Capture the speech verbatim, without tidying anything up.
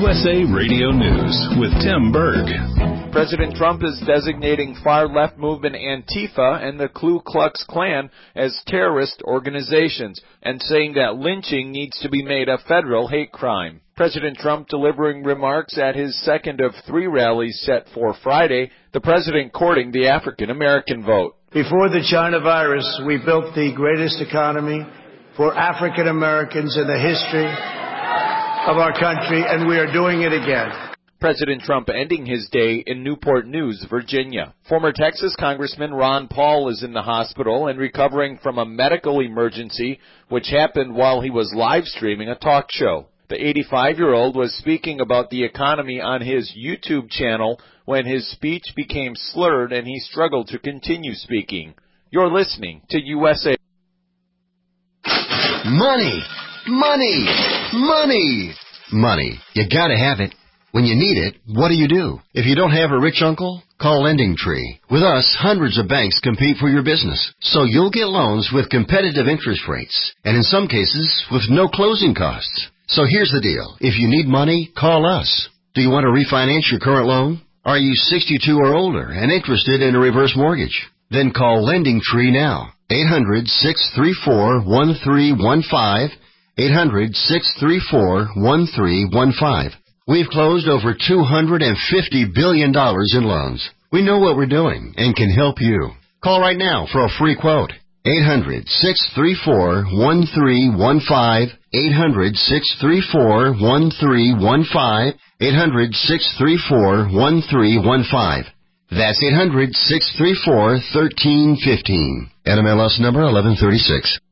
S A Radio News with Tim Berg. President Trump is designating far-left movement Antifa and the Ku Klux Klan as terrorist organizations and saying that lynching needs to be made a federal hate crime. President Trump delivering remarks at his second of three rallies set for Friday, the president courting the African-American vote. Before the China virus, we built the greatest economy for African Americans in the history of our country, and we are doing it again. President Trump ending his day in Newport News, Virginia. Former Texas Congressman Ron Paul is in the hospital and recovering from a medical emergency which happened while he was live streaming a talk show. The eighty-five-year-old was speaking about the economy on his YouTube channel when his speech became slurred and he struggled to continue speaking. You're listening to U S A. Money, money, money, money. You gotta have it. When you need it, what do you do? If you don't have a rich uncle, call LendingTree. With us, hundreds of banks compete for your business, so you'll get loans with competitive interest rates, and in some cases, with no closing costs. So here's the deal. If you need money, call us. Do you want to refinance your current loan? Are you sixty-two or older and interested in a reverse mortgage? Then call LendingTree now. eight hundred, six three four, one three one five. eight hundred, six three four, one three one five. We've closed over two hundred fifty billion dollars in loans. We know what we're doing and can help you. Call right now for a free quote. eight hundred, six three four, one three one five. eight hundred, six three four, one three one five. eight hundred, six three four, one three one five. That's eight hundred, six three four, one three one five. N M L S number eleven thirty-six.